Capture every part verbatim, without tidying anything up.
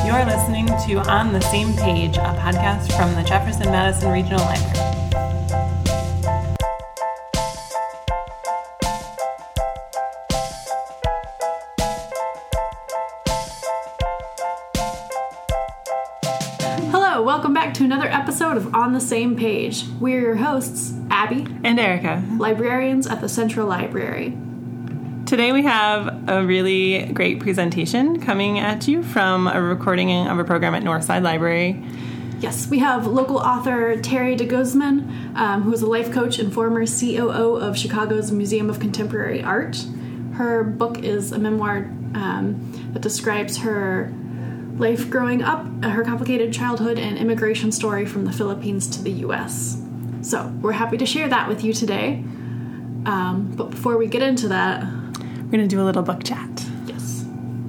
You're listening to On the Same Page, a podcast from the Jefferson-Madison Regional Library. Hello, welcome back to another episode of On the Same Page. We're your hosts, Abby and Erica, librarians at the Central Library. Today we have a really great presentation coming at you from a recording of a program at Northside Library. Yes, we have local author Terry DeGuzman, um, who is a life coach and former C O O of Chicago's Museum of Contemporary Art. Her book is a memoir um, that describes her life growing up, her complicated childhood, and immigration story from the Philippines to the U S. So we're happy to share that with you today. Um, but before we get into that, we're going to do a little book chat. Yes.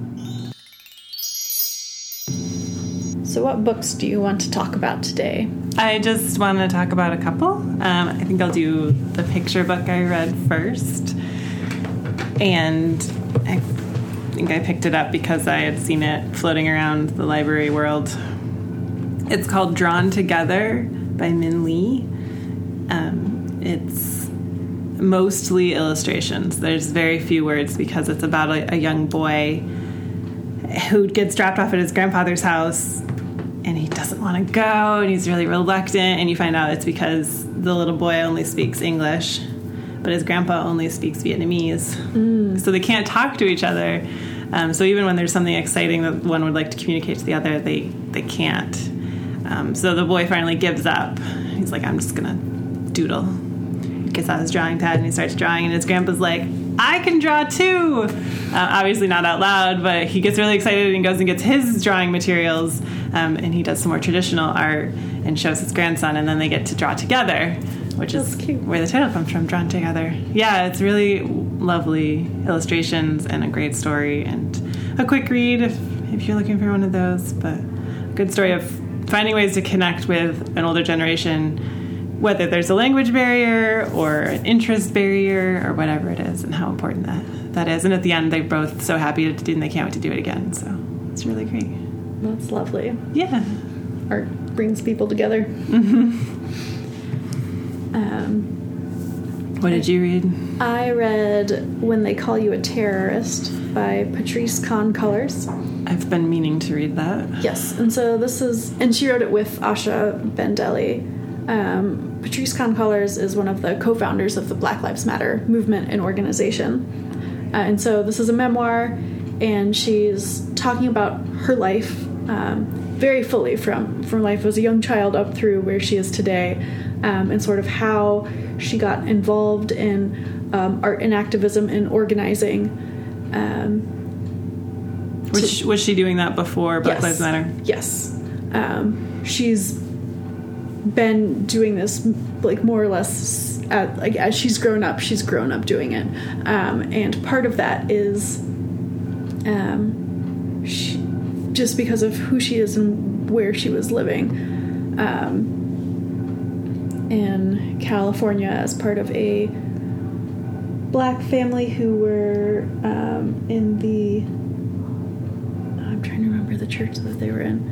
So what books do you want to talk about today? I just want to talk about a couple. Um, I think I'll do the picture book I read first. And I think I picked it up because I had seen it floating around the library world. It's called Drawn Together by Min Lee. Um, it's mostly illustrations. There's very few words because it's about a, a young boy who gets dropped off at his grandfather's house and he doesn't want to go and he's really reluctant, and you find out it's because the little boy only speaks English but his grandpa only speaks Vietnamese. Mm. So they can't talk to each other. Um, so even when there's something exciting that one would like to communicate to the other, they, they can't. Um, so the boy finally gives up. He's like, I'm just going to doodle. Gets out his drawing pad and he starts drawing, and his grandpa's like, I can draw too. Uh, obviously not out loud, but he gets really excited and goes and gets his drawing materials, um, and he does some more traditional art and shows his grandson, and then they get to draw together, which That's is cute. Where the title comes from, Drawn Together. Yeah, it's really lovely illustrations and a great story, and a quick read if, if you're looking for one of those, but a good story of finding ways to connect with an older generation, whether there's a language barrier or an interest barrier or whatever it is, and how important that, that is. And at the end, they're both so happy to do, and they can't wait to do it again. So it's really great. That's lovely. Yeah. Art brings people together. Mm-hmm. Um, what did you read? I read When They Call You a Terrorist by Patrice Kahn-Cullors. I've been meaning to read that. Yes, and so this is, and she wrote it with Asha Bendelli. Um, Patrice Kahn-Cullors is one of the co-founders of the Black Lives Matter movement and organization. Uh, and so this is a memoir, and she's talking about her life um, very fully from, from life as a young child up through where she is today, um, and sort of how she got involved in um, art and activism and organizing. Um, was, to, was she doing that before Black yes, Lives Matter? Yes. Um, she's been doing this like more or less at, like as she's grown up she's grown up doing it, um, and part of that is um, she, just because of who she is and where she was living um, in California as part of a black family who were um, in the I'm trying to remember the church that they were in.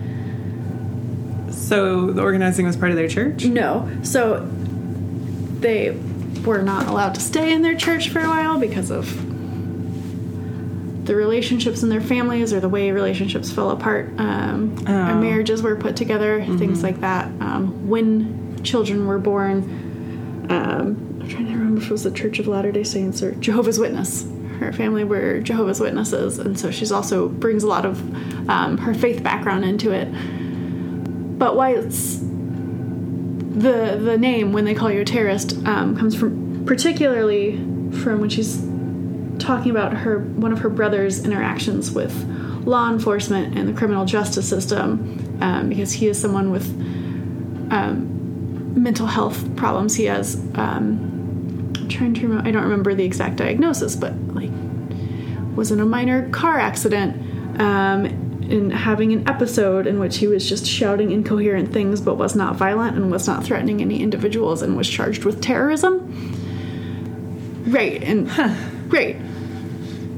So the organizing was part of their church? No. So they were not allowed to stay in their church for a while because of the relationships in their families or the way relationships fell apart. Um, oh. And marriages were put together, mm-hmm. things like that. Um, when children were born, um, I'm trying to remember if it was the Church of Latter-day Saints or Jehovah's Witness. Her family were Jehovah's Witnesses, and so she's also brings a lot of um, her faith background into it. But why it's the the name When They Call You a Terrorist um, comes from particularly from when she's talking about her one of her brother's interactions with law enforcement and the criminal justice system, um, because he is someone with um, mental health problems. He has um, I'm trying to remember, I don't remember the exact diagnosis, but like was in a minor car accident. Um, in having an episode in which he was just shouting incoherent things but was not violent and was not threatening any individuals and was charged with terrorism. Right, and... Huh. Right.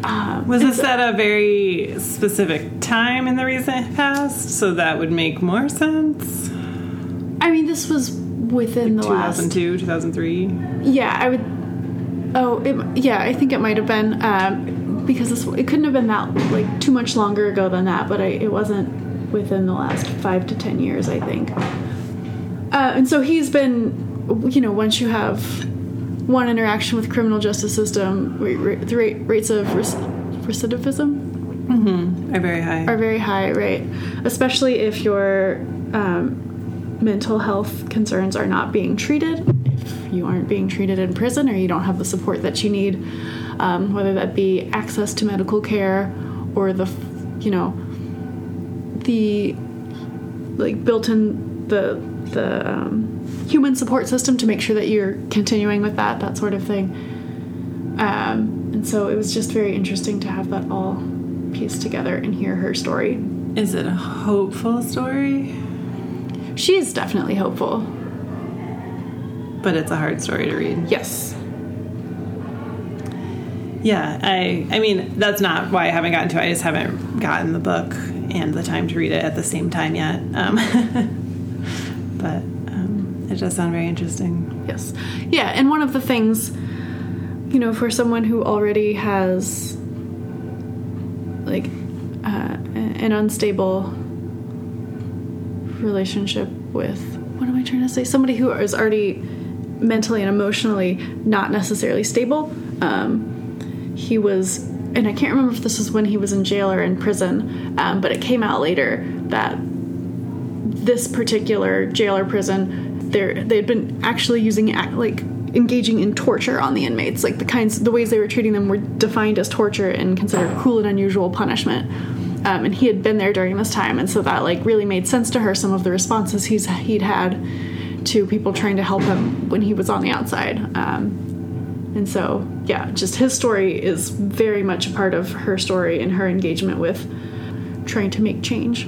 Um, Was this at a very specific time in the recent past, so that would make more sense? I mean, this was within like the two last... two thousand two, two thousand three? Yeah, I would... Oh, it, yeah, I think it might have been, um, because this, it couldn't have been that, like, too much longer ago than that, but I, it wasn't within the last five to ten years, I think. Uh, and so he's been, you know, once you have one interaction with the criminal justice system, the rate, rates of recidivism mm-hmm. are very high. Are very high, right? Especially if your um, mental health concerns are not being treated, if you aren't being treated in prison, or you don't have the support that you need, um, whether that be access to medical care or the, you know, the like built-in the the um, human support system to make sure that you're continuing with that, that sort of thing. Um, and so it was just very interesting to have that all pieced together and hear her story. Is it a hopeful story? She is definitely hopeful. But it's a hard story to read. Yes. Yeah, I I mean, that's not why I haven't gotten to it. I just haven't gotten the book and the time to read it at the same time yet. Um, but um, it does sound very interesting. Yes. Yeah, and one of the things, you know, for someone who already has, like, uh, an unstable relationship with, what am I trying to say? Somebody who is already mentally and emotionally not necessarily stable. Um, he was, and I can't remember if this was when he was in jail or in prison, um, but it came out later that this particular jail or prison, they'd been actually using, like, engaging in torture on the inmates. Like, the kinds, the ways they were treating them were defined as torture and considered cruel and unusual punishment. Um, and he had been there during this time, and so that, like, really made sense to her, some of the responses he's he'd had to people trying to help him when he was on the outside. Um, and so, yeah, just his story is very much a part of her story and her engagement with trying to make change.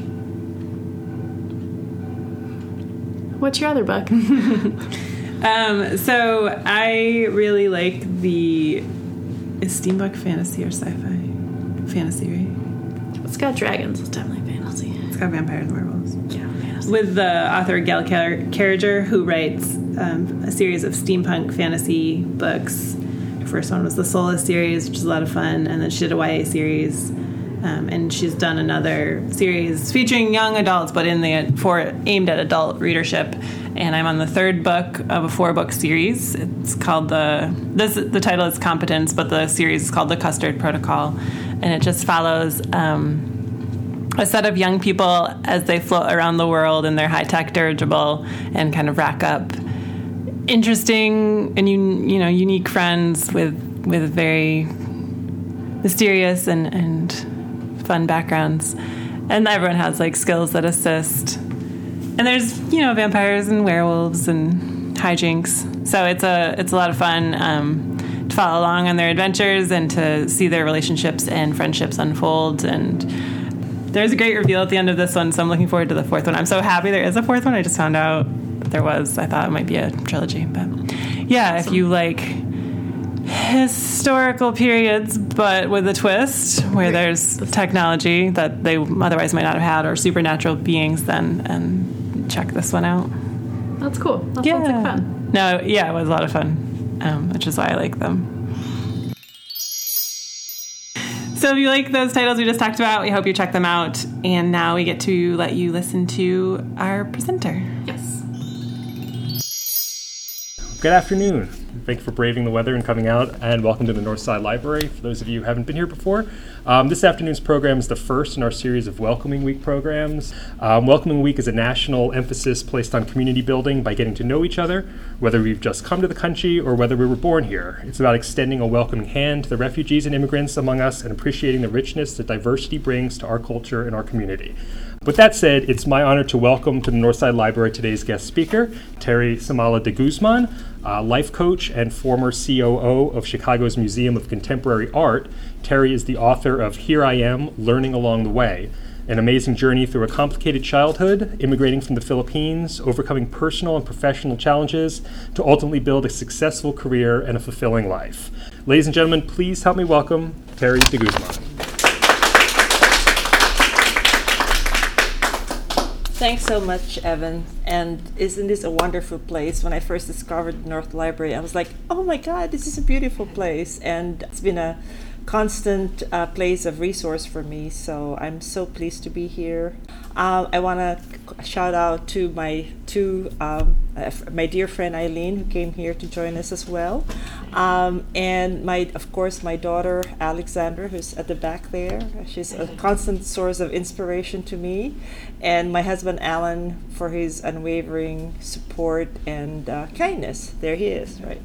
What's your other book? um, so I really like the... Is steampunk fantasy or sci-fi? Fantasy, right? It's got dragons. It's definitely fantasy. It's got vampires and werewolves. Yeah, fantasy. With the author Gail Car- Carriger, who writes um, a series of steampunk fantasy books. Her first one was the Soulless series, which is a lot of fun, and then she did a Y A series. Um, and she's done another series featuring young adults, but in the for aimed at adult readership. And I'm on the third book of a four-book series. It's called the this the title is Competence, but the series is called The Custard Protocol, and it just follows um, a set of young people as they float around the world in their high-tech dirigible and kind of rack up interesting and un, you know unique friends with with very mysterious and and fun backgrounds, and everyone has like skills that assist, and there's you know vampires and werewolves and hijinks, so it's a it's a lot of fun um, to follow along on their adventures and to see their relationships and friendships unfold. And there's a great reveal at the end of this one, so I'm looking forward to the fourth one. I'm so happy there is a fourth one. I just found out that there was. I thought it might be a trilogy, but yeah, awesome. If you like historical periods, but with a twist where there's technology that they otherwise might not have had, or supernatural beings, then and check this one out. That's cool. That yeah. sounds like fun. No, yeah, it was a lot of fun, um, which is why I like them. So if you like those titles we just talked about, we hope you check them out. And now we get to let you listen to our presenter. Yes. Good afternoon. Thank you for braving the weather and coming out, and welcome to the Northside Library. For those of you who haven't been here before, um, this afternoon's program is the first in our series of Welcoming Week programs. Um, Welcoming Week is a national emphasis placed on community building by getting to know each other, whether we've just come to the country or whether we were born here. It's about extending a welcoming hand to the refugees and immigrants among us and appreciating the richness that diversity brings to our culture and our community. With that said, it's my honor to welcome to the Northside Library today's guest speaker, Terry Samala de Guzman, uh, life coach and former C O O of Chicago's Museum of Contemporary Art. Terry is the author of Here I Am, Learning Along the Way, an amazing journey through a complicated childhood, immigrating from the Philippines, overcoming personal and professional challenges to ultimately build a successful career and a fulfilling life. Ladies and gentlemen, please help me welcome Terry de Guzman. Thanks so much, Evan. And isn't this a wonderful place? When I first discovered the North Library, I was like, oh my God, this is a beautiful place. And it's been a constant uh, place of resource for me. So I'm so pleased to be here. Uh, I want to shout out to my two, um, uh, my dear friend Eileen, who came here to join us as well. Um, and my, of course, my daughter Alexandra, who's at the back there. She's a constant source of inspiration to me. And my husband Alan for his unwavering support and uh, kindness. There he is, right?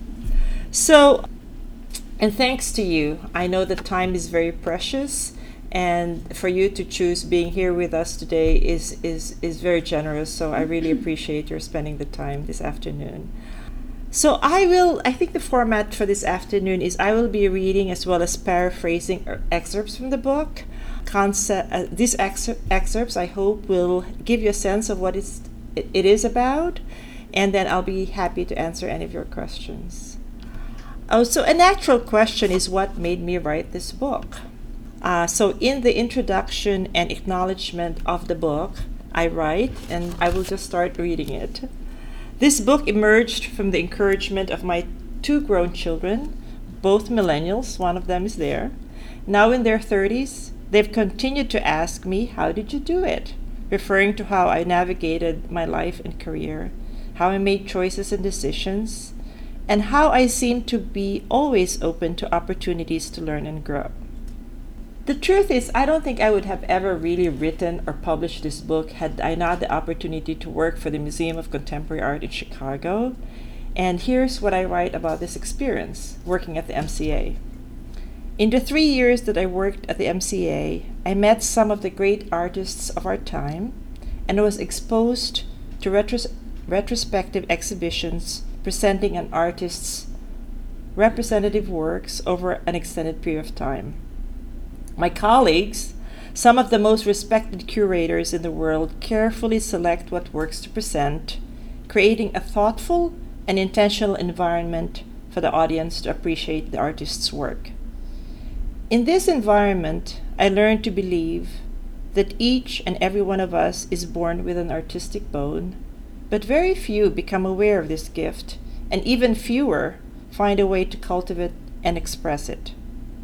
So, and thanks to you. I know that time is very precious, and for you to choose being here with us today is is is very generous. So I really appreciate your spending the time this afternoon. So I will, I think the format for this afternoon is I will be reading as well as paraphrasing excerpts from the book. Concept, uh, these excer- excerpts, I hope, will give you a sense of what it's, it is about, and then I'll be happy to answer any of your questions. Oh, so a natural question is what made me write this book. Uh, so in the introduction and acknowledgement of the book, I write, and I will just start reading it. This book emerged from the encouragement of my two grown children, both millennials, one of them is there, now in their thirties. They've continued to ask me, how did you do it? Referring to how I navigated my life and career, how I made choices and decisions, and how I seem to be always open to opportunities to learn and grow. The truth is, I don't think I would have ever really written or published this book had I not the opportunity to work for the Museum of Contemporary Art in Chicago. And here's what I write about this experience, working at the M C A. In the three years that I worked at the M C A, I met some of the great artists of our time and was exposed to retros- retrospective exhibitions presenting an artist's representative works over an extended period of time. My colleagues, some of the most respected curators in the world, carefully select what works to present, creating a thoughtful and intentional environment for the audience to appreciate the artist's work. In this environment, I learned to believe that each and every one of us is born with an artistic bone, but very few become aware of this gift, and even fewer find a way to cultivate and express it.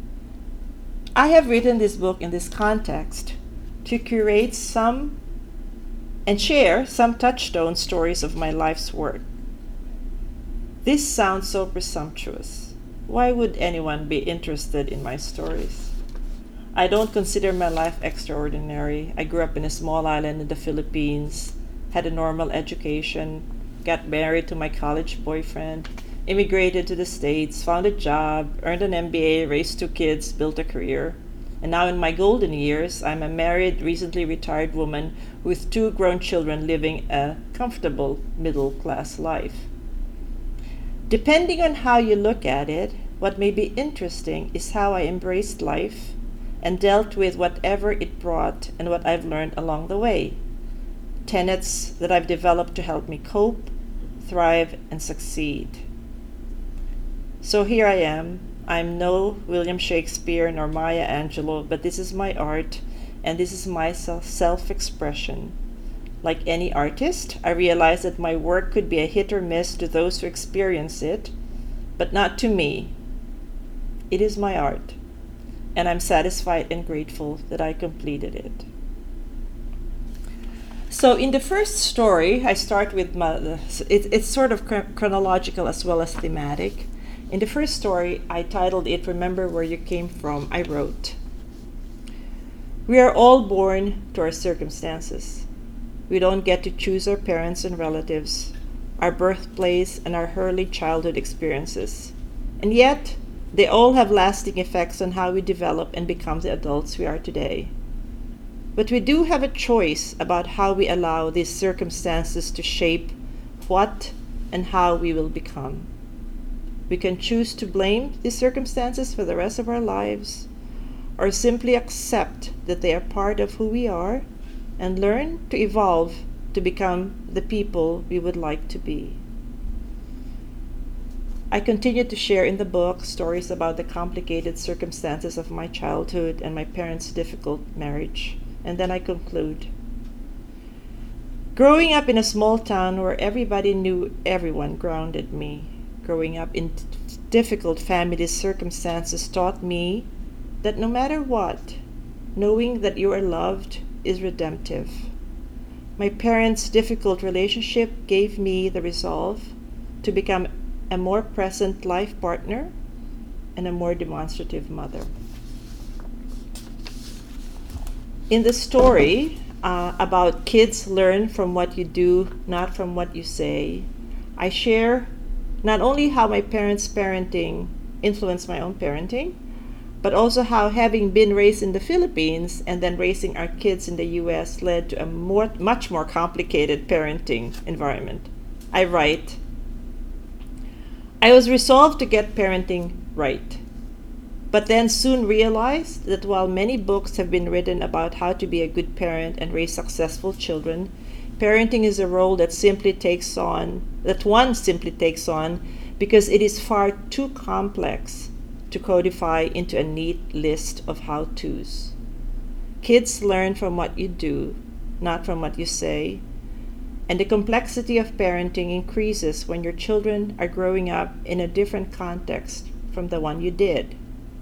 I have written this book in this context to curate some and share some touchstone stories of my life's work. This sounds so presumptuous. Why would anyone be interested in my stories? I don't consider my life extraordinary. I grew up in a small island in the Philippines, had a normal education, got married to my college boyfriend, immigrated to the States, found a job, earned an M B A, raised two kids, built a career. And now in my golden years, I'm a married, recently retired woman with two grown children living a comfortable middle-class life. Depending on how you look at it, what may be interesting is how I embraced life and dealt with whatever it brought and what I've learned along the way. Tenets that I've developed to help me cope, thrive, and succeed. So here I am. I'm no William Shakespeare nor Maya Angelou, but this is my art and this is my self-expression. Like any artist, I realize that my work could be a hit or miss to those who experience it, but not to me. It is my art, and I'm satisfied and grateful that I completed it. So in the first story, I start with my, it, it's sort of chronological as well as thematic. In the first story, I titled it, Remember Where You Came From, I wrote, we are all born to our circumstances. We don't get to choose our parents and relatives, our birthplace, and our early childhood experiences. And yet, they all have lasting effects on how we develop and become the adults we are today. But we do have a choice about how we allow these circumstances to shape what and how we will become. We can choose to blame these circumstances for the rest of our lives, or simply accept that they are part of who we are and learn to evolve to become the people we would like to be. I continue to share in the book stories about the complicated circumstances of my childhood and my parents' difficult marriage. And then I conclude. Growing up in a small town where everybody knew everyone grounded me. Growing up in t- difficult family circumstances taught me that no matter what, knowing that you are loved is redemptive. My parents' difficult relationship gave me the resolve to become a more present life partner and a more demonstrative mother. In the story uh, about kids learn from what you do, not from what you say, I share not only how my parents' parenting influenced my own parenting, but also how having been raised in the Philippines and then raising our kids in the U S led to a more, much more complicated parenting environment. I write, I was resolved to get parenting right, but then soon realized that while many books have been written about how to be a good parent and raise successful children, parenting is a role that simply takes on, that one simply takes on because it is far too complex to codify into a neat list of how-tos. Kids learn from what you do, not from what you say, and the complexity of parenting increases when your children are growing up in a different context from the one you did.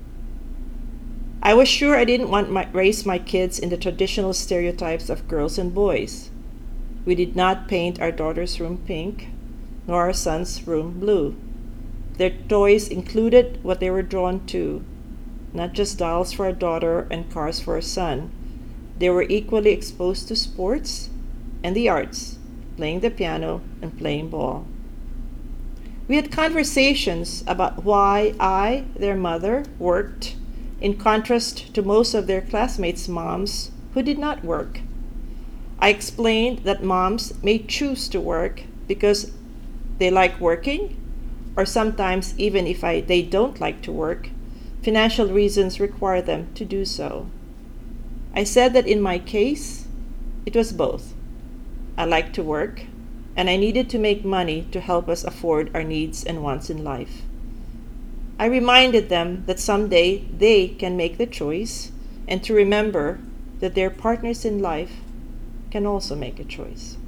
I was sure I didn't want to raise my kids in the traditional stereotypes of girls and boys. We did not paint our daughter's room pink, nor our son's room blue. Their toys included what they were drawn to, not just dolls for our daughter and cars for our son. They were equally exposed to sports and the arts, playing the piano and playing ball. We had conversations about why I, their mother, worked, in contrast to most of their classmates' moms who did not work. I explained that moms may choose to work because they like working, or sometimes even if I, they don't like to work, financial reasons require them to do so. I said that in my case, it was both. I liked to work, and I needed to make money to help us afford our needs and wants in life. I reminded them that someday they can make the choice, and to remember that their partners in life can also make a choice.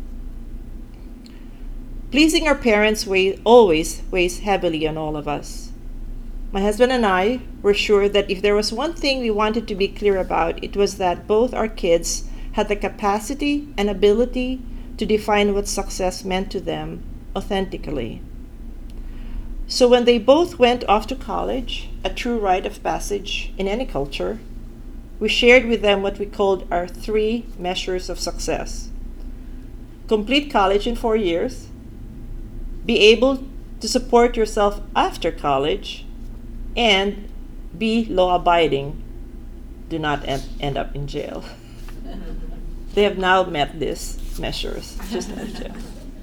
Pleasing our parents weigh, always weighs heavily on all of us. My husband and I were sure that if there was one thing we wanted to be clear about, it was that both our kids had the capacity and ability to define what success meant to them authentically. So when they both went off to college, a true rite of passage in any culture, we shared with them what we called our three measures of success. Complete college in four years, be able to support yourself after college, and be law-abiding. Do not en- end up in jail. They have now met these measures, just not jail.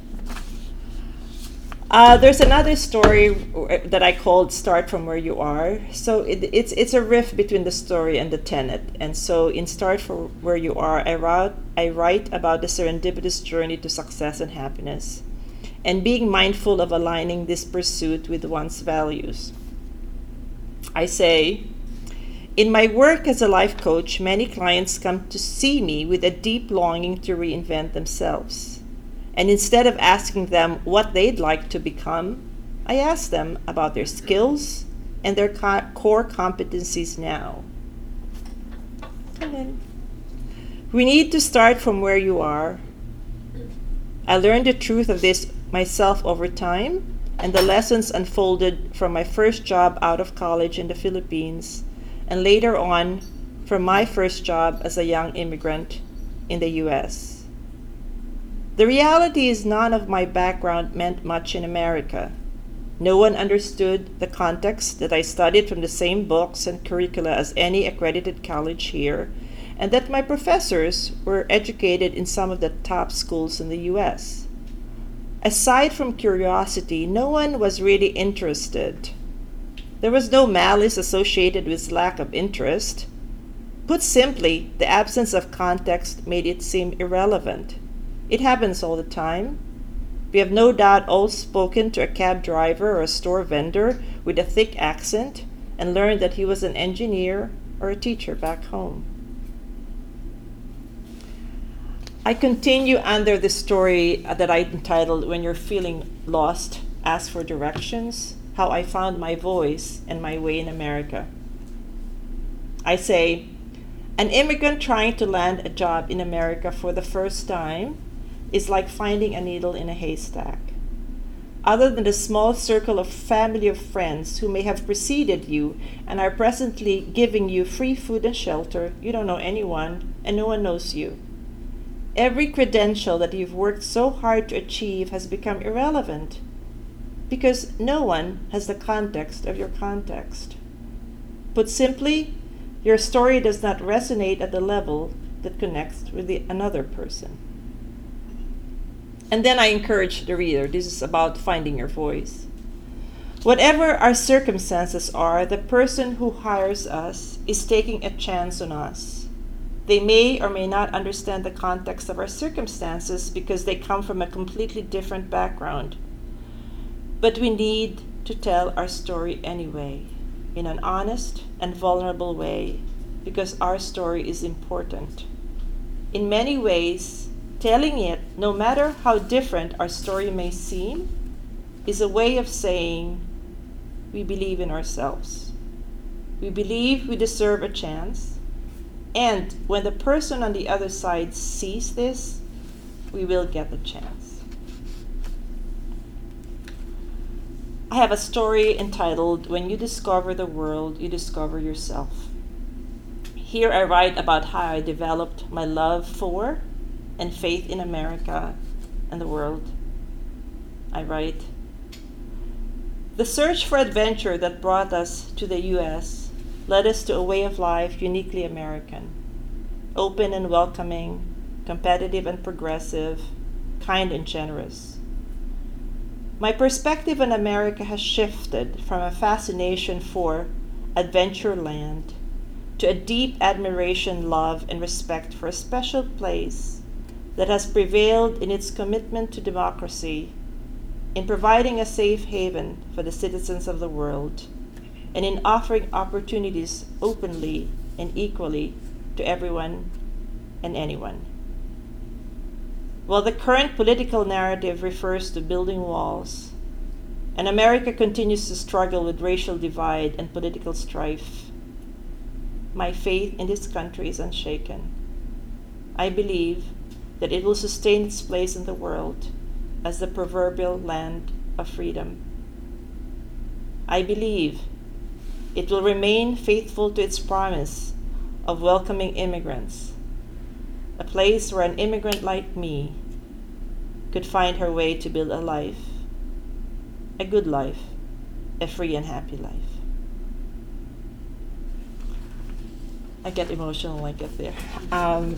Uh, there's another story that I called Start From Where You Are. So it, it's it's a riff between the story and the tenet. And so in Start From Where You Are, I write, I write about the serendipitous journey to success and happiness, and being mindful of aligning this pursuit with one's values. I say, in my work as a life coach, many clients come to see me with a deep longing to reinvent themselves. And instead of asking them what they'd like to become, I ask them about their skills and their co- core competencies now. And then, we need to start from where you are. I learned the truth of this myself over time, and the lessons unfolded from my first job out of college in the Philippines, and later on from my first job as a young immigrant in the U S. The reality is none of my background meant much in America. No one understood the context that I studied from the same books and curricula as any accredited college here, and that my professors were educated in some of the top schools in the U S. Aside from curiosity, no one was really interested. There was no malice associated with lack of interest. Put simply, the absence of context made it seem irrelevant. It happens all the time. We have no doubt all spoken to a cab driver or a store vendor with a thick accent and learned that he was an engineer or a teacher back home. I continue under the story that I entitled, When You're Feeling Lost, Ask for Directions, How I Found My Voice and My Way in America. I say, an immigrant trying to land a job in America for the first time is like finding a needle in a haystack. Other than the small circle of family or friends who may have preceded you and are presently giving you free food and shelter, you don't know anyone and no one knows you. Every credential that you've worked so hard to achieve has become irrelevant because no one has the context of your context. Put simply, your story does not resonate at the level that connects with the, another person. And then I encourage the reader, this is about finding your voice. Whatever our circumstances are, the person who hires us is taking a chance on us. They may or may not understand the context of our circumstances because they come from a completely different background. But we need to tell our story anyway, in an honest and vulnerable way, because our story is important. In many ways, telling it, no matter how different our story may seem, is a way of saying we believe in ourselves. We believe we deserve a chance, and when the person on the other side sees this, we will get the chance. I have a story entitled, When You Discover the World, You Discover Yourself. Here I write about how I developed my love for and faith in America and the world. I write, the search for adventure that brought us to the U S led us to a way of life uniquely American, open and welcoming, competitive and progressive, kind and generous. My perspective on America has shifted from a fascination for Adventureland to a deep admiration, love, and respect for a special place that has prevailed in its commitment to democracy, in providing a safe haven for the citizens of the world, and in offering opportunities openly and equally to everyone and anyone. While the current political narrative refers to building walls, and America continues to struggle with racial divide and political strife, my faith in this country is unshaken. I believe that it will sustain its place in the world as the proverbial land of freedom. I believe it will remain faithful to its promise of welcoming immigrants, a place where an immigrant like me could find her way to build a life, a good life, a free and happy life. I get emotional when I get there. Um,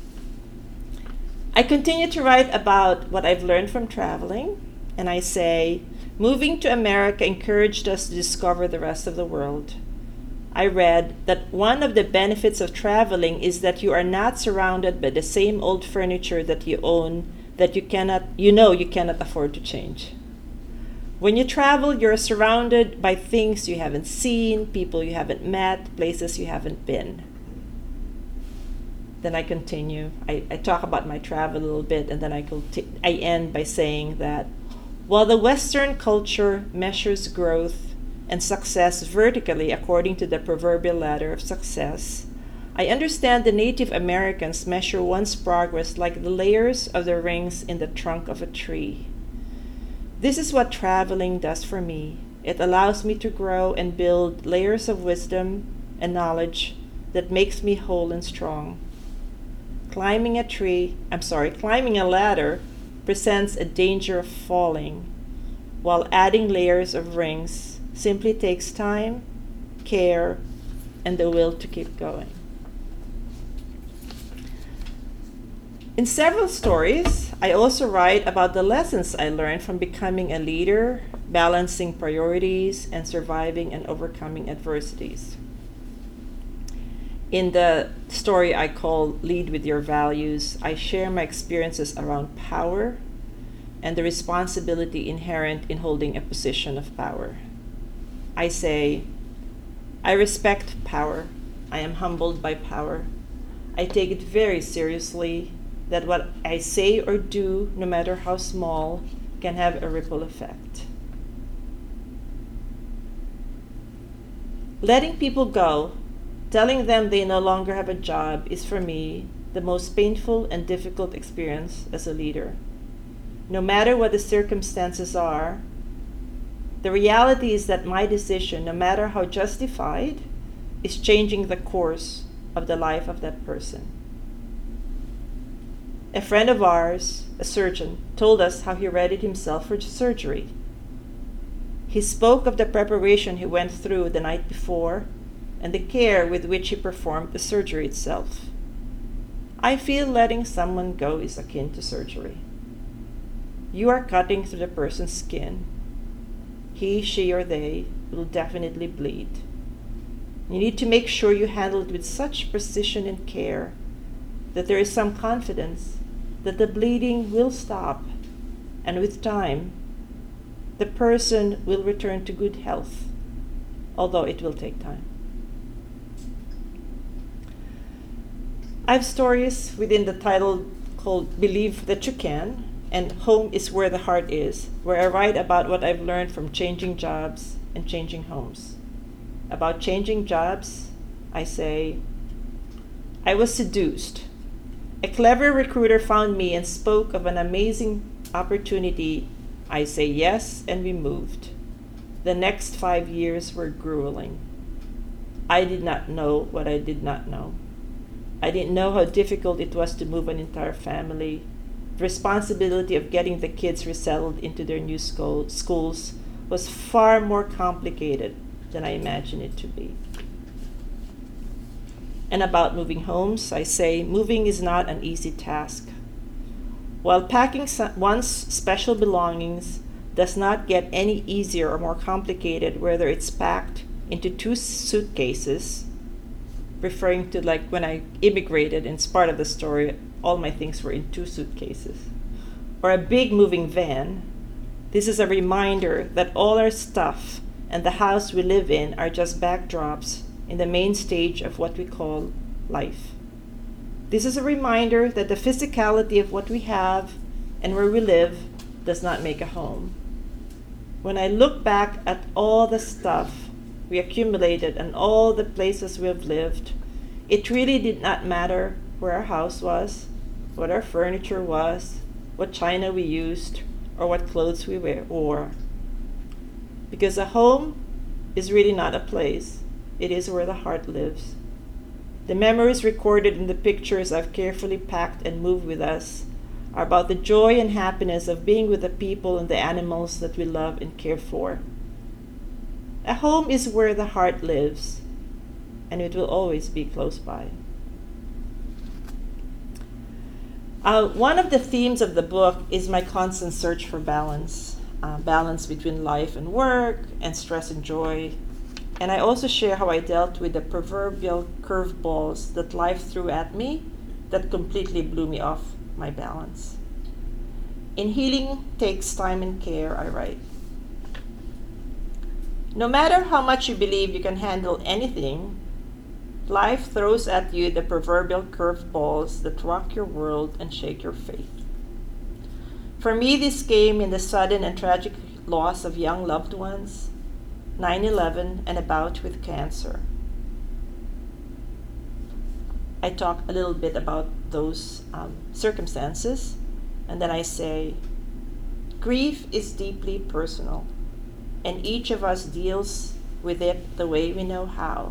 I continue to write about what I've learned from traveling, and I say, moving to America encouraged us to discover the rest of the world. I read that one of the benefits of traveling is that you are not surrounded by the same old furniture that you own that you cannot, you know you cannot afford to change. When you travel, you're surrounded by things you haven't seen, people you haven't met, places you haven't been. Then I continue. I, I talk about my travel a little bit, and then I, conti- I end by saying that while the Western culture measures growth and success vertically according to the proverbial ladder of success, I understand the Native Americans measure one's progress like the layers of the rings in the trunk of a tree. This is what traveling does for me. It allows me to grow and build layers of wisdom and knowledge that makes me whole and strong. Climbing a tree, I'm sorry, climbing a ladder presents a danger of falling, while adding layers of rings simply takes time, care, and the will to keep going. In several stories, I also write about the lessons I learned from becoming a leader, balancing priorities, and surviving and overcoming adversities. In the story I call Lead with Your Values, I share my experiences around power and the responsibility inherent in holding a position of power. I say, I respect power. I am humbled by power. I take it very seriously that what I say or do, no matter how small, can have a ripple effect. Letting people go, telling them they no longer have a job, is for me the most painful and difficult experience as a leader. No matter what the circumstances are, the reality is that my decision, no matter how justified, is changing the course of the life of that person. A friend of ours, a surgeon, told us how he readied himself for surgery. He spoke of the preparation he went through the night before and the care with which he performed the surgery itself. I feel letting someone go is akin to surgery. You are cutting through the person's skin. He, she, or they will definitely bleed. You need to make sure you handle it with such precision and care that there is some confidence that the bleeding will stop, and with time, the person will return to good health, although it will take time. I have stories within the title called Believe That You Can, and Home is Where the Heart Is, where I write about what I've learned from changing jobs and changing homes. About changing jobs, I say, I was seduced. A clever recruiter found me and spoke of an amazing opportunity. I say yes, and we moved. The next five years were grueling. I did not know what I did not know. I didn't know how difficult it was to move an entire family. The responsibility of getting the kids resettled into their new school, schools was far more complicated than I imagined it to be. And about moving homes, I say moving is not an easy task. While packing one's special belongings does not get any easier or more complicated whether it's packed into two suitcases, referring to like when I immigrated, and it's part of the story, all my things were in two suitcases, or a big moving van, this is a reminder that all our stuff and the house we live in are just backdrops in the main stage of what we call life. This is a reminder that the physicality of what we have and where we live does not make a home. When I look back at all the stuff we accumulated and all the places we have lived, it really did not matter where our house was, what our furniture was, what china we used, or what clothes we wore. Because a home is really not a place. It is where the heart lives. The memories recorded in the pictures I've carefully packed and moved with us are about the joy and happiness of being with the people and the animals that we love and care for. A home is where the heart lives, and it will always be close by. Uh, one of the themes of the book is my constant search for balance, uh, balance between life and work, and stress and joy. And I also share how I dealt with the proverbial curveballs that life threw at me that completely blew me off my balance. In healing takes time and care, I write. No matter how much you believe you can handle anything, life throws at you the proverbial curveballs that rock your world and shake your faith. For me, this came in the sudden and tragic loss of young loved ones, nine eleven, and a bout with cancer. I talk a little bit about those um, circumstances, and then I say, grief is deeply personal, and each of us deals with it the way we know how,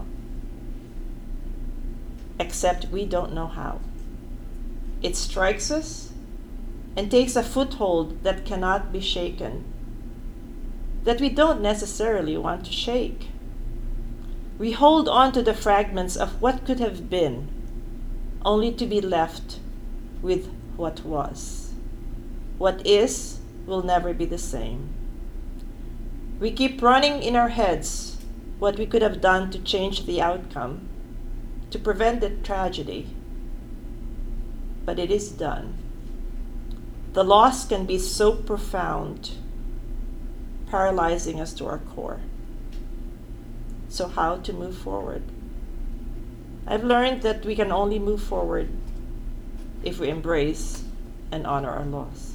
except we don't know how. It strikes us and takes a foothold that cannot be shaken, that we don't necessarily want to shake. We hold on to the fragments of what could have been, only to be left with what was. What is will never be the same. We keep running in our heads what we could have done to change the outcome, to prevent the tragedy. But it is done. the loss can be so profound, paralyzing us to our core. So how to move forward? I've learned that we can only move forward if we embrace and honor our loss.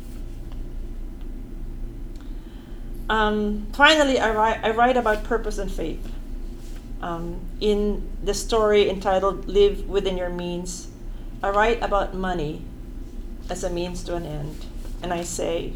Um, finally, I write, I write about purpose and faith. Um, in the story entitled Live Within Your Means, I write about money as a means to an end. And I say,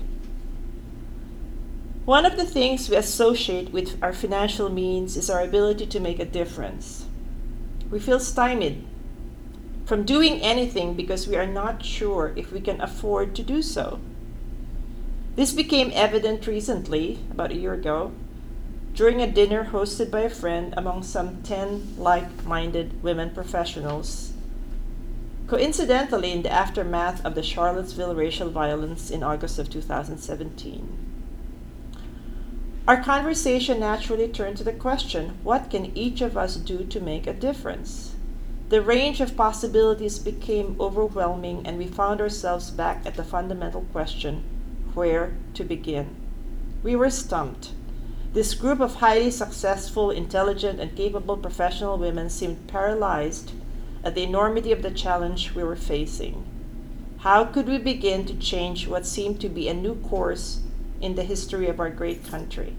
one of the things we associate with our financial means is our ability to make a difference. We feel stymied from doing anything because we are not sure if we can afford to do so. This became evident recently, about a year ago, during a dinner hosted by a friend among some ten like-minded women professionals, coincidentally in the aftermath of the Charlottesville racial violence in August of two thousand seventeen. Our conversation naturally turned to the question, what can each of us do to make a difference? The range of possibilities became overwhelming, and we found ourselves back at the fundamental question, where to begin? We were stumped. This group of highly successful, intelligent, and capable professional women seemed paralyzed at the enormity of the challenge we were facing. How could we begin to change what seemed to be a new course in the history of our great country?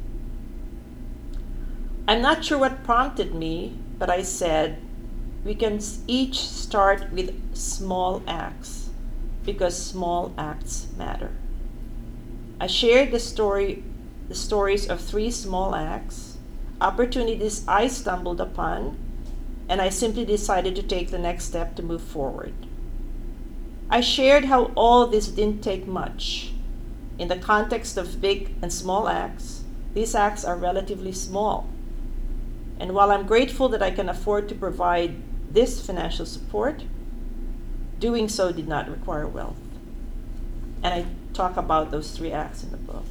I'm not sure what prompted me, but I said, we can each start with small acts, because small acts matter. I shared the story, the stories of three small acts, opportunities I stumbled upon, and I simply decided to take the next step to move forward. I shared how all this didn't take much. In the context of big and small acts, these acts are relatively small. And while I'm grateful that I can afford to provide this financial support, doing so did not require wealth. And I talk about those three acts in the book.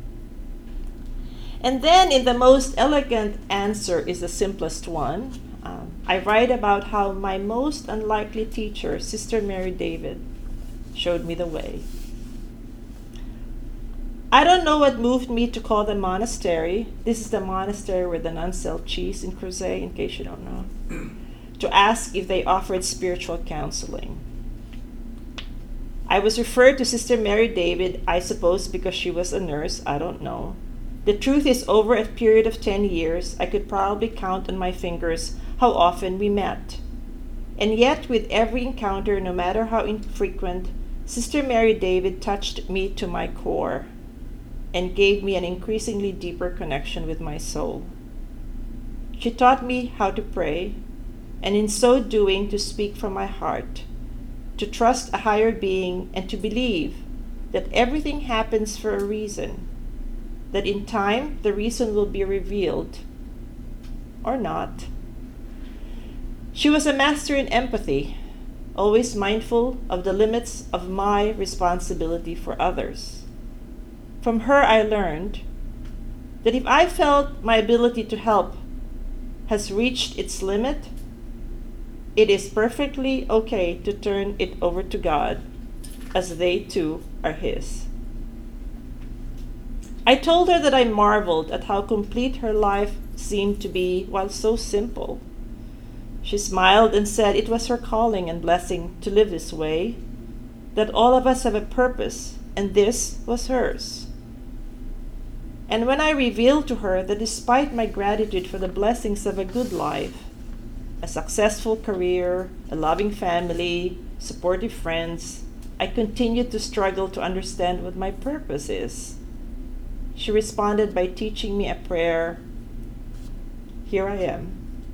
And then in the most elegant answer is the simplest one. Um, I write about how my most unlikely teacher, Sister Mary David, showed me the way. I don't know what moved me to call the monastery. This is the monastery where the nuns sell cheese in Crozet, in case you don't know, to ask if they offered spiritual counseling. I was referred to Sister Mary David, I suppose because she was a nurse, I don't know. The truth is, over a period of ten years, I could probably count on my fingers how often we met. And yet, with every encounter, no matter how infrequent, Sister Mary David touched me to my core and gave me an increasingly deeper connection with my soul. She taught me how to pray, and in so doing, to speak from my heart, to trust a higher being, and to believe that everything happens for a reason, that in time the reason will be revealed, or not. She was a master in empathy, always mindful of the limits of my responsibility for others. From her I learned that if I felt my ability to help has reached its limit, it is perfectly okay to turn it over to God, as they too are His. I told her that I marveled at how complete her life seemed to be while so simple. She smiled and said it was her calling and blessing to live this way, that all of us have a purpose, and this was hers. And when I revealed to her that despite my gratitude for the blessings of a good life, a successful career, a loving family, supportive friends, I continued to struggle to understand what my purpose is. She responded by teaching me a prayer, "Here I am."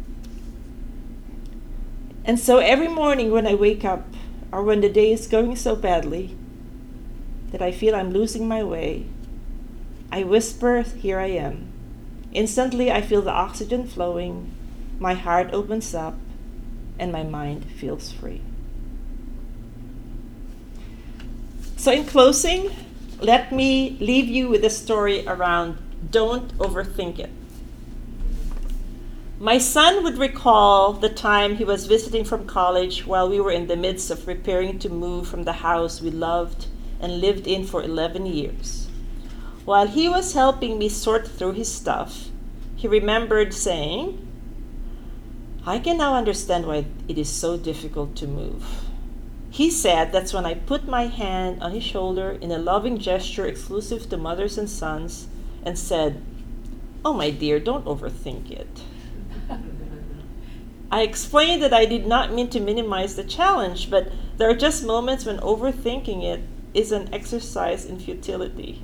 And so every morning when I wake up, or when the day is going so badly that I feel I'm losing my way, I whisper, "Here I am." Instantly I feel the oxygen flowing, my heart opens up, and my mind feels free. So in closing, let me leave you with a story around don't overthink it. My son would recall the time he was visiting from college while we were in the midst of preparing to move from the house we loved and lived in for eleven years. While he was helping me sort through his stuff, he remembered saying, "I can now understand why it is so difficult to move." He said that's when I put my hand on his shoulder in a loving gesture exclusive to mothers and sons and said, "Oh, my dear, don't overthink it." I explained that I did not mean to minimize the challenge, but there are just moments when overthinking it is an exercise in futility.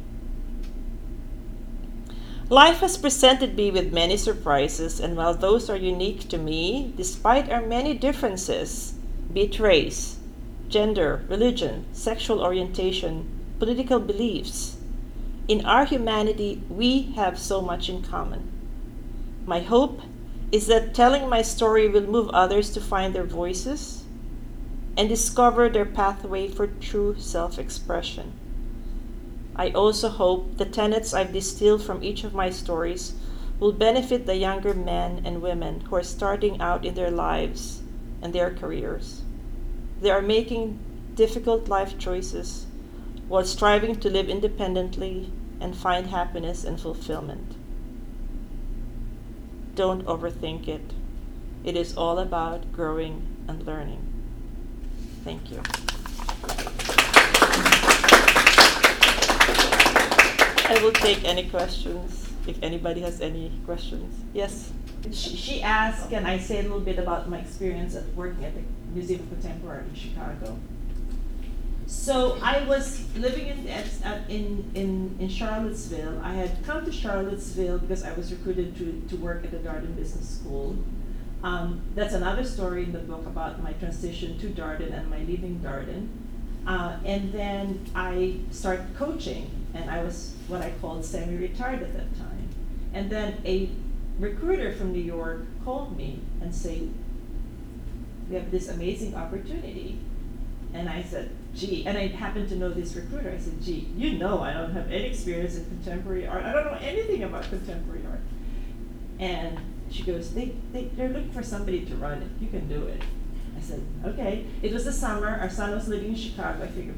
Life has presented me with many surprises, and while those are unique to me, despite our many differences, be it race, gender, religion, sexual orientation, political beliefs, in our humanity, we have so much in common. My hope is that telling my story will move others to find their voices and discover their pathway for true self-expression. I also hope the tenets I've distilled from each of my stories will benefit the younger men and women who are starting out in their lives and their careers. They are making difficult life choices while striving to live independently and find happiness and fulfillment. Don't overthink it. It is all about growing and learning. Thank you. I will take any questions if anybody has any questions. Yes? She, she asked, can I say a little bit about my experience at working at the Museum of Contemporary Art in Chicago? So I was living in, in, in, in Charlottesville. I had come to Charlottesville because I was recruited to, to work at the Darden Business School. Um, that's another story in the book about my transition to Darden and my leaving Darden. Uh, and then I started coaching, and I was what I called semi-retired at that time. And then a recruiter from New York called me and said, "We have this amazing opportunity." And I said, gee, and I happened to know this recruiter. I said, gee, you know I don't have any experience in contemporary art. I don't know anything about contemporary art. And she goes, they, they, they're looking for somebody to run it. You can do it. I said, okay. It was the summer. Our son was living in Chicago. I figured,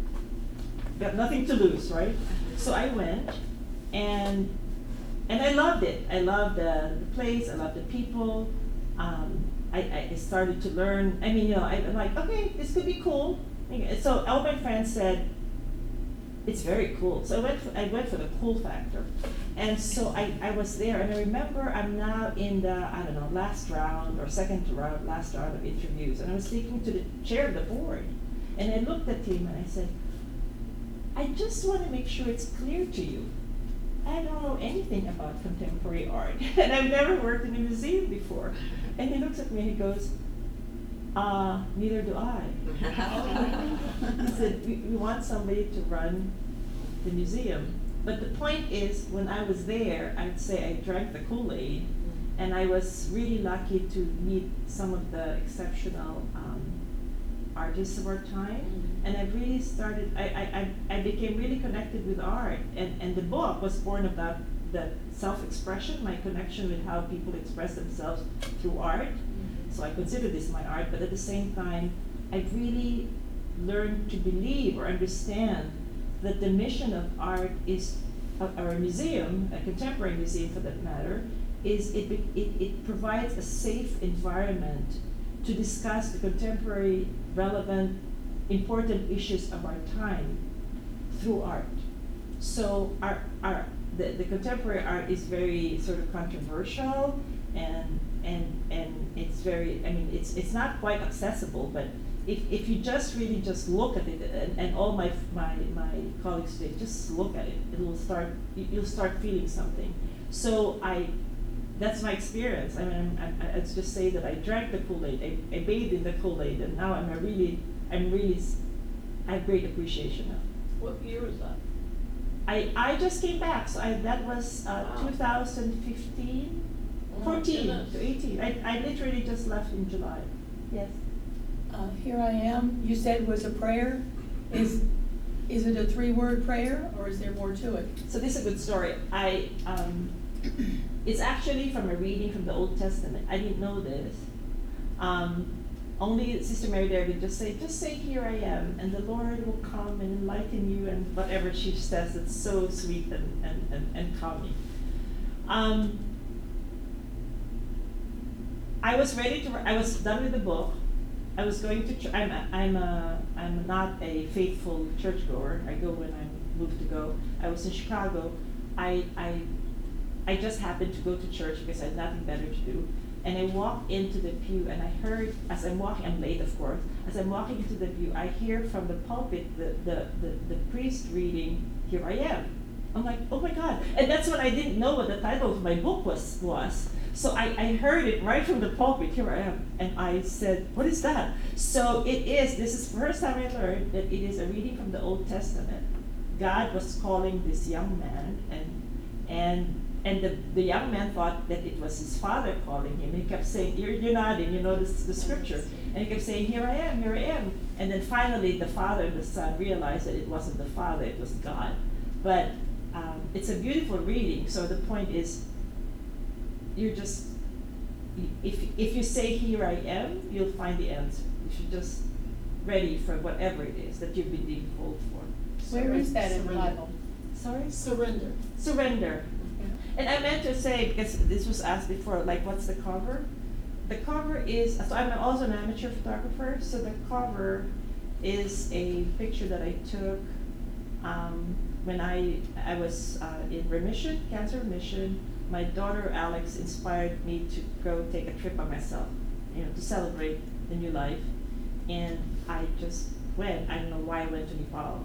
got nothing to lose, right? So I went, and and I loved it. I loved the, the place. I loved the people. Um, I, I started to learn. I mean, you know, I, I'm like, okay, this could be cool. So all my friends said, it's very cool. So I went for, I went for the cool factor. And so I, I was there, and I remember I'm now in the, I don't know, last round or second round, last round of interviews. And I was speaking to the chair of the board. And I looked at him and I said, I just want to make sure it's clear to you. I don't know anything about contemporary art. And I've never worked in a museum before. And he looks at me and he goes, uh, neither do I. He said, we, we want somebody to run the museum. But the point is, when I was there, I'd say I drank the Kool-Aid, and I was really lucky to meet some of the exceptional um, artists of our time. And I really started, I, I, I became really connected with art. And, and the book was born about the self-expression, my connection with how people express themselves through art. So I consider this my art, but at the same time, I really learned to believe or understand that the mission of art is, or a museum, a contemporary museum for that matter, is it, it, it provides a safe environment to discuss the contemporary, relevant, important issues of our time through art. So our, our the, the contemporary art is very sort of controversial, and and and it's very, I mean, it's it's not quite accessible, but if, if you just really just look at it, and, and all my my my colleagues today, just look at it, it will start, you'll start feeling something. So I, that's my experience. I mean, I, I, I'd just say that I drank the Kool-Aid, I, I bathed in the Kool-Aid, and now I'm a really, I'm really, I have great appreciation of. What year was that? I, I just came back, so I, that was uh, wow. two thousand fifteen, oh, fourteen to eighteen. I, I literally just left in July. Yes. Uh, here I am. You said it was a prayer. Is is it a three-word prayer, or is there more to it? So this is a good story. I um, it's actually from a reading from the Old Testament. I didn't know this. Um, only Sister Mary there would just say, just say, here I am, and the Lord will come and enlighten you, and whatever she says, it's so sweet and, and, and, and calming. Um, I was ready to, I was done with the book. I was going to, ch- I'm, a, I'm, a, I'm not a faithful churchgoer. I go when I'm moved to go. I was in Chicago. I, I, I just happened to go to church because I had nothing better to do. And I walked into the pew and I heard, as I'm walking, I'm late of course, as I'm walking into the pew, I hear from the pulpit the, the, the, the priest reading, Here I Am. I'm like, oh my God. And that's when I didn't know what the title of my book was. was. So I, I heard it right from the pulpit, Here I Am. And I said, what is that? So it is, this is the first time I learned that it is a reading from the Old Testament. God was calling this young man, and and And the, the young man thought that it was his father calling him. He kept saying, you're, you're nodding, you know this, the scripture. And he kept saying, here I am, here I am. And then finally the father and the son realized that it wasn't the father, it was God. But um, it's a beautiful reading. So the point is, you're just, if, if you say, here I am, you'll find the answer. You should just ready for whatever it is that you've been being called for. Where is that in the Bible? Sorry? Surrender. Surrender. And I meant to say, because this was asked before, like, what's the cover? The cover is, so I'm also an amateur photographer, so the cover is a picture that I took um, when I I was uh, in remission, cancer remission. My daughter Alex inspired me to go take a trip by myself, you know, to celebrate the new life. And I just went, I don't know why I went to Nepal.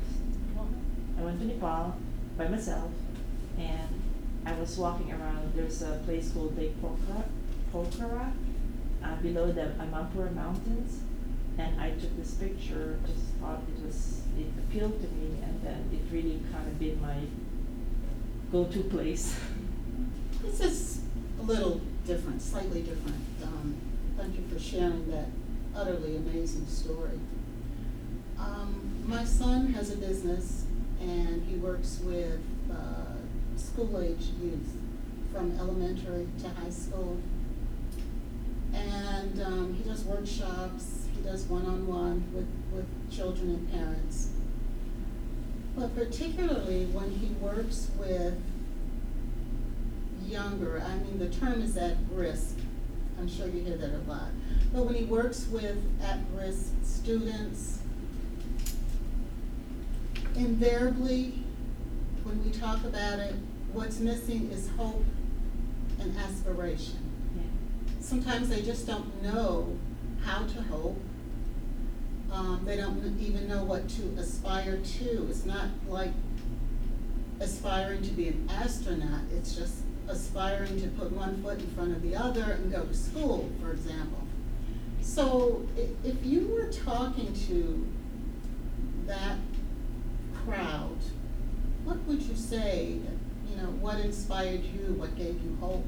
I went to Nepal by myself, and I was walking around. There's a place called Lake Pokhara, Pokhara uh, below the Amampura Mountains, and I took this picture. Just thought it was, it appealed to me, and then it really kind of been my go-to place. This is a little different, slightly different. Um, thank you for sharing that utterly amazing story. Um, my son has a business, and he works with uh, school-age youth from elementary to high school. And um, he does workshops, he does one-on-one with, with children and parents. But particularly when he works with younger, I mean the term is at risk, I'm sure you hear that a lot. But when he works with at-risk students, invariably, when we talk about it, what's missing is hope and aspiration. Yeah. Sometimes they just don't know how to hope. Um, they don't even know what to aspire to. It's not like aspiring to be an astronaut. It's just aspiring to put one foot in front of the other and go to school, for example. So if, if you were talking to that crowd, what would you say, you know, what inspired you, what gave you hope?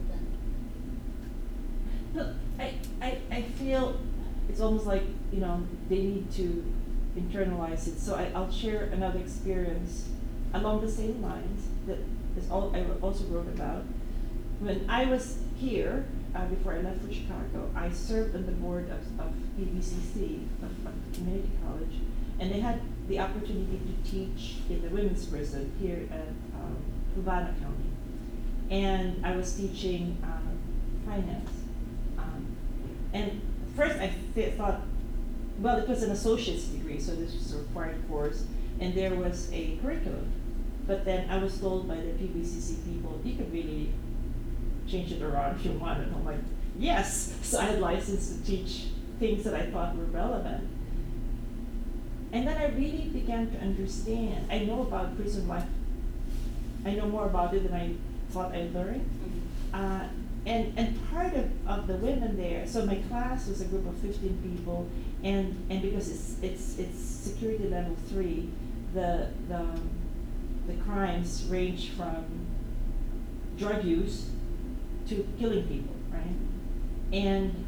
And Look, I, I, I feel it's almost like, you know, they need to internalize it. So I, I'll share another experience along the same lines that is all I also wrote about. When I was here, uh, before I left for Chicago, I served on the board of, of P B C C, of, of community college, and they had the opportunity to teach in the women's prison here at um, Havana County. And I was teaching um, finance. Um, and first I th- thought, well, it was an associate's degree, so this was a required course, and there was a curriculum. But then I was told by the P B C C people, you could really change it around if you want. And I'm like, yes! So I had license to teach things that I thought were relevant. And then I really began to understand. I know about prison life. I know more about it than I thought I learned. Uh, and and part of, of the women there, so my class was a group of fifteen people, and, and because it's it's it's security level three, the the the crimes range from drug use to killing people, right? And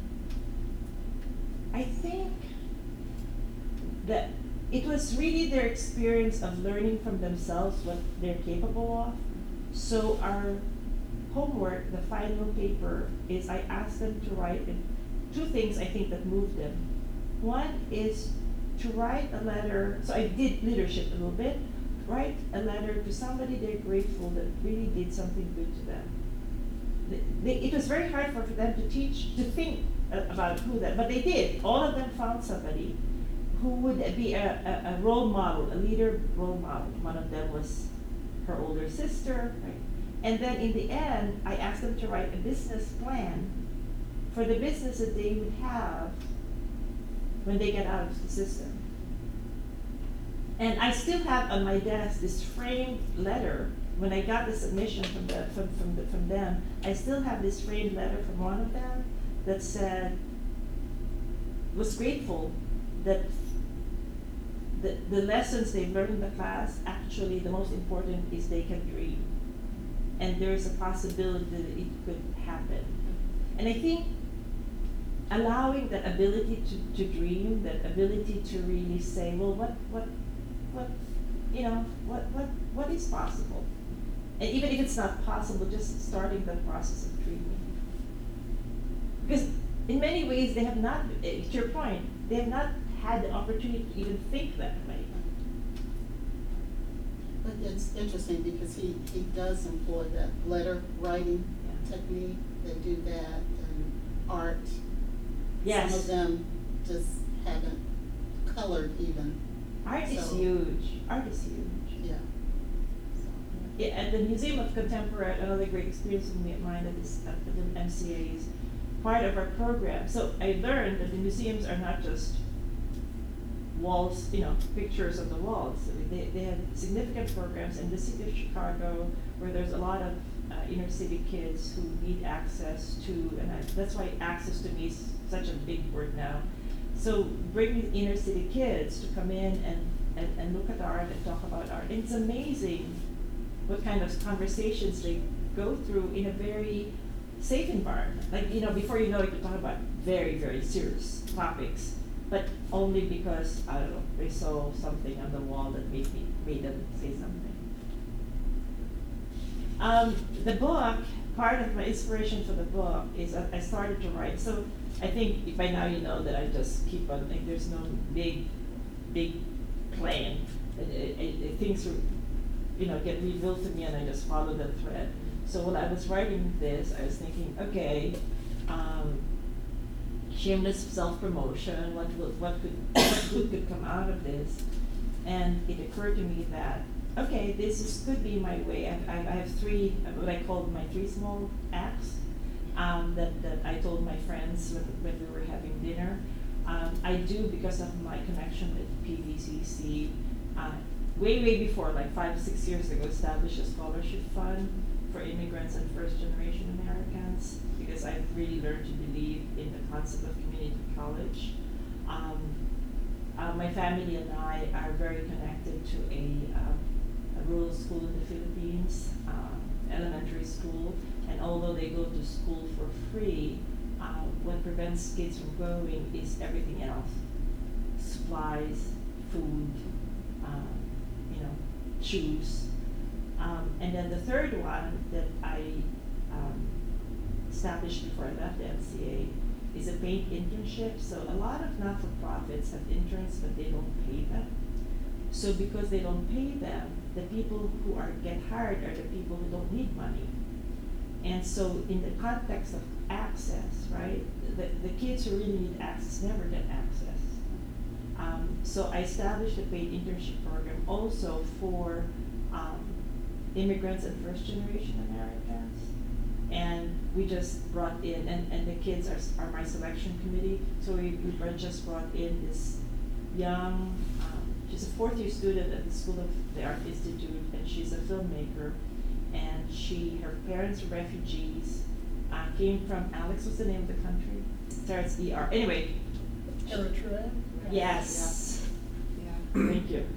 I think that it was really their experience of learning from themselves what they're capable of. So our homework, the final paper, is I asked them to write in two things I think that moved them. One is to write a letter, so I did leadership a little bit, write a letter to somebody they're grateful that really did something good to them. They, they, it was very hard for, for them to teach, to think uh, about who that, but they did. All of them found somebody who would be a, a, a role model, a leader role model. One of them was her older sister, right? And then in the end, I asked them to write a business plan for the business that they would have when they get out of the system. And I still have on my desk this framed letter. When I got the submission from, the, from, from, the, from them, I still have this framed letter from one of them that said, was grateful that the, the lessons they've learned in the class, actually the most important is they can dream. And there is a possibility that it could happen. And I think allowing that ability to, to dream, that ability to really say, well, what, what, what, you know, what, what, what is possible? And even if it's not possible, just starting the process of dreaming. Because in many ways, they have not, to your point, they have not had the opportunity to even think that way. But it's interesting because he, he does employ that letter writing Yeah. technique. They do that, and art. Yes. Some of them just haven't colored even. Art is So- huge. Art is huge. Yeah. So, Yeah, at the Museum of Contemporary, another great experience of mine at, this, at the M C A is part of our program. So I learned that the museums are not just walls, you know, pictures on the walls. I mean, they, they have significant programs in the city of Chicago where there's a lot of uh, inner city kids who need access to, and I, that's why access to me is such a big word now. So bringing inner city kids to come in and, and, and look at art and talk about art. And it's amazing what kind of conversations they go through in a very safe environment. Like, you know, before you know it, you're talking about very, very serious topics, but only because, I don't know, they saw something on the wall that made me, made them say something. Um, the book, part of my inspiration for the book is that I started to write. So I think by now you know that I just keep on, like, there's no big, big plan. It, it, it, things, you know, get revealed to me and I just follow the thread. So when I was writing this, I was thinking, okay, um, shameless self-promotion, what, would, what, could, what good could come out of this? And it occurred to me that, okay, this is, could be my way. I, I, I have three, what I call my three small acts um, that, that I told my friends when, when we were having dinner. Um, I do, because of my connection with P V C C, uh, way, way before, like five, six years ago, established a scholarship fund for immigrants and first-generation Americans, because I've really learned to believe in the concept of community college. Um, uh, my family and I are very connected to a, uh, a rural school in the Philippines, um, elementary school, and although they go to school for free, uh, what prevents kids from going is everything else: supplies, food, um, you know, shoes. Um, and then the third one that I um, established before I left the M C A is a paid internship. So a lot of not-for-profits have interns, but they don't pay them. So because they don't pay them, the people who are get hired are the people who don't need money. And so in the context of access, right, the, the kids who really need access never get access. Um, so I established a paid internship program also for um, immigrants and first-generation Americans. And we just brought in, and, and the kids are, are my selection committee, so we, we brought, just brought in this young, um, she's a fourth-year student at the School of the Art Institute, and she's a filmmaker, and she, her parents are refugees, uh, came from, Alex, what's the name of the country? Starts E R, anyway. Eritrea? Yes. Yeah. Thank you.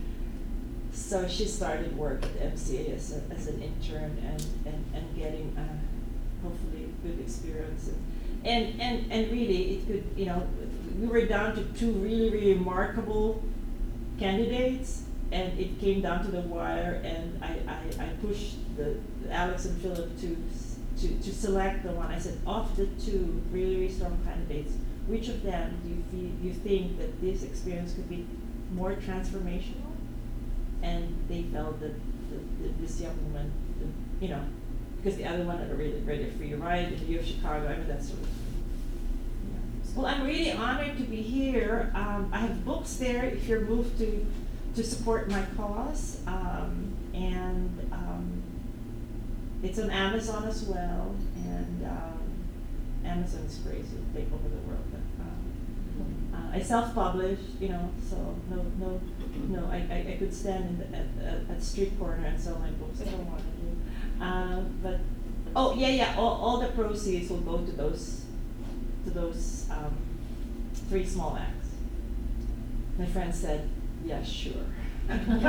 So she started work at the M C A as, a, as an intern and, and, and getting uh, hopefully good experience. And, and, and really it could, you know, we were down to two really, really remarkable candidates, and it came down to the wire, and I, I, I pushed the Alex and Philip to to, to select the one. I said, of the two really, really strong candidates, which of them do you feel, you think that this experience could be more transformational? And they felt that the, the, this young woman, the, you know, because the other one had a really, really free ride in the U of Chicago. I mean, that's sort of. Yeah. Well, I'm really honored to be here. Um, I have books there if you're moved to to support my cause, um, and um, it's on Amazon as well. And um, Amazon is crazy; it'll take over the world. But, um, uh, I self-published, you know, so no, no, no. I, I, I could stand in the, at, at, at street corner and sell my books. I don't want to do. Uh, but oh yeah, yeah. All, all the proceeds will go to those to those um, three small acts. My friend said, "Yeah, sure." I'm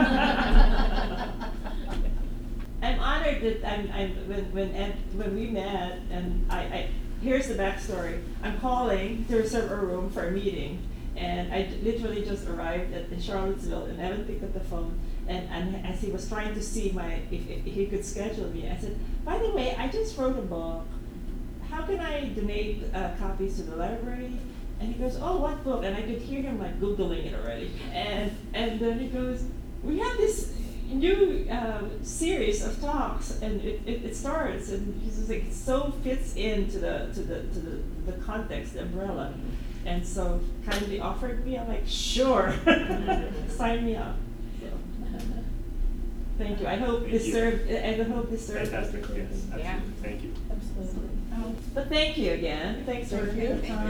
honored that I'm, I'm when when when we met, and I, I here's the backstory. I'm calling to reserve a room for a meeting, and I literally just arrived at in Charlottesville, and Evan picked up the phone. And, and as he was trying to see my if, if he could schedule me, I said, by the way, I just wrote a book. How can I donate uh, copies to the library? And he goes, oh, what book? And I could hear him like Googling it already. And and then he goes, we have this new uh, series of talks, and it, it, it starts, and he's just like, it so fits into the to the to the, the context, the umbrella. And so kindly offered me. I'm like, sure, sign me up. Thank you. I hope Thank this you. served. I hope this served. Fantastic. Yes, absolutely. Yeah. Thank you. Absolutely. Oh, But thank you again. Thanks for thank you. your time.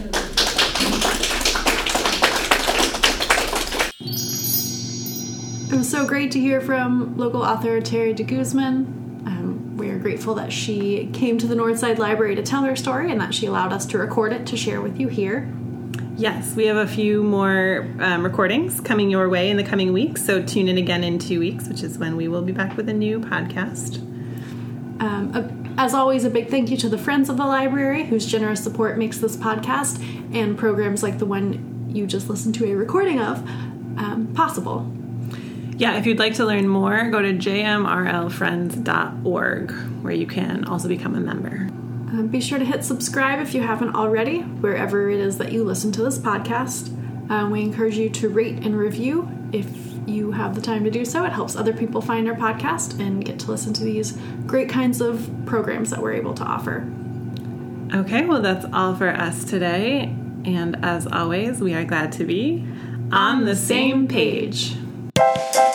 It was so great to hear from local author Terry de Guzman. Um, we are grateful that she came to the Northside Library to tell her story and that she allowed us to record it to share with you here. Yes, we have a few more um, recordings coming your way in the coming weeks, so tune in again in two weeks, which is when we will be back with a new podcast. Um, a, as always, a big thank you to the Friends of the Library, whose generous support makes this podcast and programs like the one you just listened to a recording of um, possible. Yeah, if you'd like to learn more, go to j m r l friends dot org, where you can also become a member. Um, be sure to hit subscribe if you haven't already, wherever it is that you listen to this podcast. Um, we encourage you to rate and review if you have the time to do so. It helps other people find our podcast and get to listen to these great kinds of programs that we're able to offer. Okay, well, that's all for us today. And as always, we are glad to be on the same page.